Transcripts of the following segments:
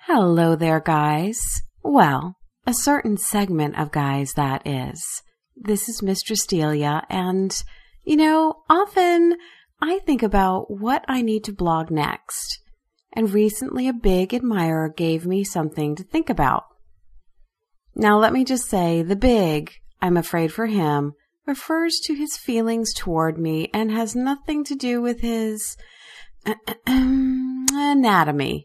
Hello there, guys. Well, a certain segment of guys, that is. This is Mistress Delia, and, often I think about what I need to blog next. And recently a big admirer gave me something to think about. Now let me just say, the big, I'm afraid for him, refers to his feelings toward me and has nothing to do with his anatomy.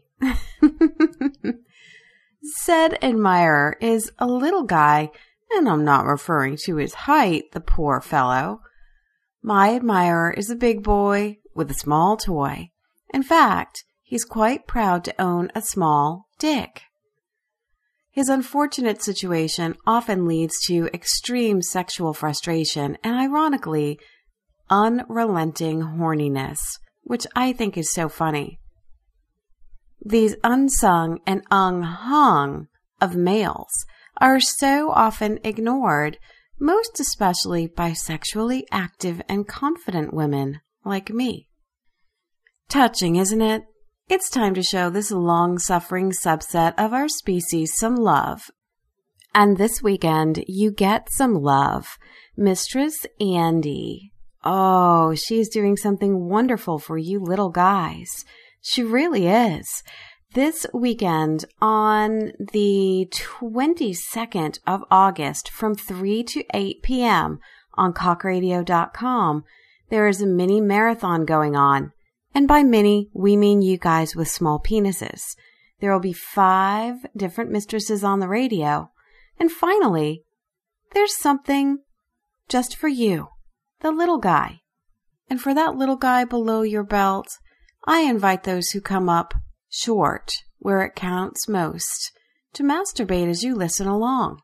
Said admirer is a little guy, and I'm not referring to his height, the poor fellow. My admirer is a big boy with a small toy. In fact, he's quite proud to own a small dick. His unfortunate situation often leads to extreme sexual frustration and, ironically, unrelenting horniness, which I think is so funny. These unsung and unhung of males are so often ignored, most especially by sexually active and confident women like me. Touching, isn't it? It's time to show this long-suffering subset of our species some love. And this weekend, you get some love. Mistress Andy. Oh, she's doing something wonderful for you little guys. She really is. This weekend, on the 22nd of August, from 3 to 8 p.m. on cockradio.com, there is a mini marathon going on. And by mini, we mean you guys with small penises. There will be 5 different mistresses on the radio. And finally, there's something just for you, the little guy. And for that little guy below your belt, I invite those who come up short, where it counts most, to masturbate as you listen along.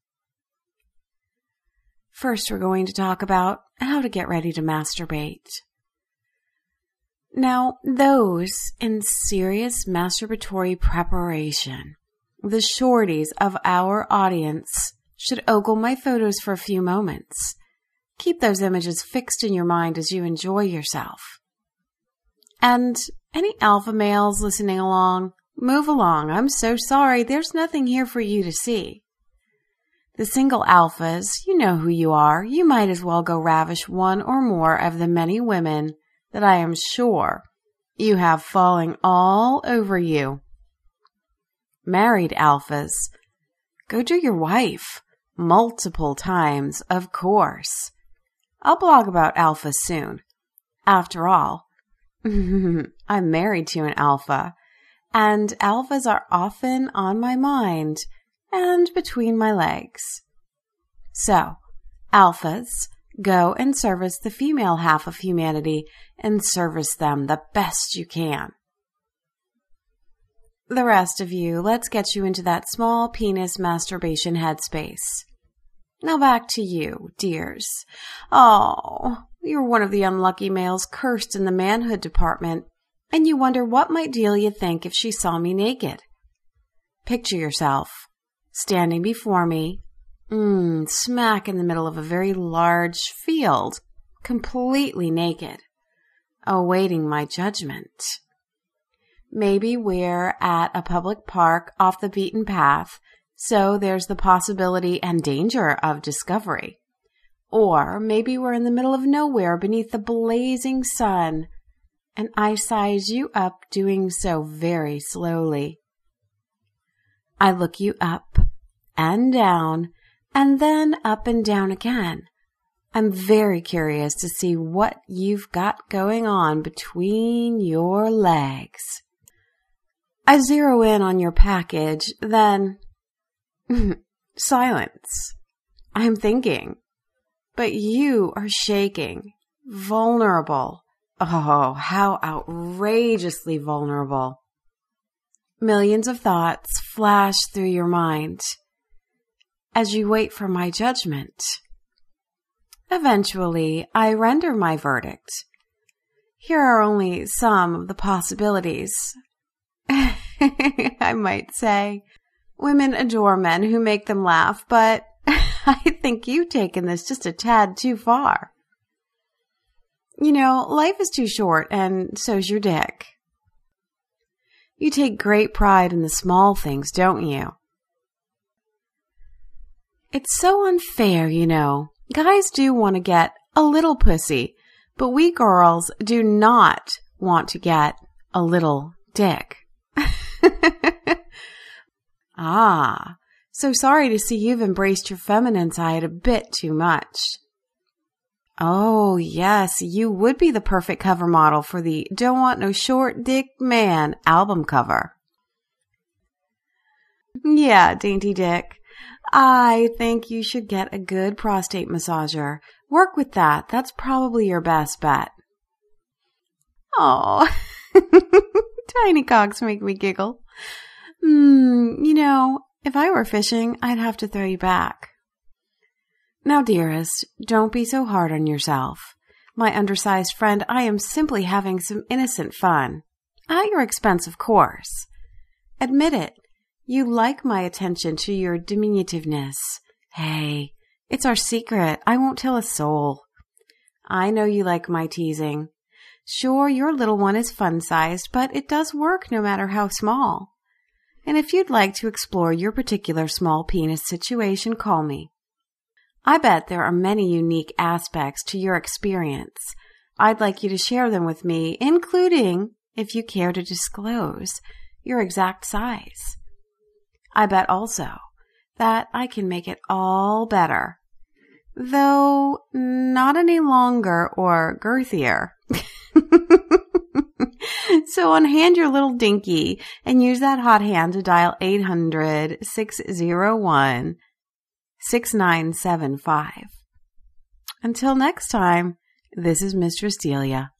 First, we're going to talk about how to get ready to masturbate. Now, those in serious masturbatory preparation, the shorties of our audience, should ogle my photos for a few moments. Keep those images fixed in your mind as you enjoy yourself. And any alpha males listening along, move along. I'm so sorry. There's nothing here for you to see. The single alphas, you know who you are. You might as well go ravish one or more of the many women that I am sure you have falling all over you. Married alphas, go do your wife multiple times, of course. I'll blog about alphas soon. After all, I'm married to an alpha, and alphas are often on my mind and between my legs. So, alphas, go and service the female half of humanity and service them the best you can. The rest of you, let's get you into that small penis masturbation headspace. Now back to you, dears. Oh, you're one of the unlucky males cursed in the manhood department, and you wonder what might Delia think if she saw me naked. Picture yourself standing before me, smack in the middle of a very large field, completely naked, awaiting my judgment. Maybe we're at a public park off the beaten path, so there's the possibility and danger of discovery. Or maybe we're in the middle of nowhere beneath the blazing sun, and I size you up doing so very slowly. I look you up and down, and then up and down again. I'm very curious to see what you've got going on between your legs. I zero in on your package, then silence. I'm thinking. But you are shaking, vulnerable. Oh, how outrageously vulnerable. Millions of thoughts flash through your mind as you wait for my judgment. Eventually, I render my verdict. Here are only some of the possibilities. I might say, women adore men who make them laugh, but I think you've taken this just a tad too far. You know, life is too short, and so's your dick. You take great pride in the small things, don't you? It's so unfair, you know. Guys do want to get a little pussy, but we girls do not want to get a little dick. Ah, so sorry to see you've embraced your feminine side a bit too much. Oh, yes, you would be the perfect cover model for the Don't Want No Short Dick Man album cover. Yeah, Dainty Dick. I think you should get a good prostate massager. Work with that. That's probably your best bet. Oh, tiny cocks make me giggle. You know, if I were fishing, I'd have to throw you back. Now, dearest, don't be so hard on yourself. My undersized friend, I am simply having some innocent fun. At your expense, of course. Admit it. You like my attention to your diminutiveness. Hey, it's our secret. I won't tell a soul. I know you like my teasing. Sure, your little one is fun-sized, but it does work no matter how small. And if you'd like to explore your particular small penis situation, call me. I bet there are many unique aspects to your experience. I'd like you to share them with me, including, if you care to disclose, your exact size. I bet also that I can make it all better, though not any longer or girthier. So unhand your little dinky and use that hot hand to dial 800-601-6975. Until next time, this is Mistress Delia.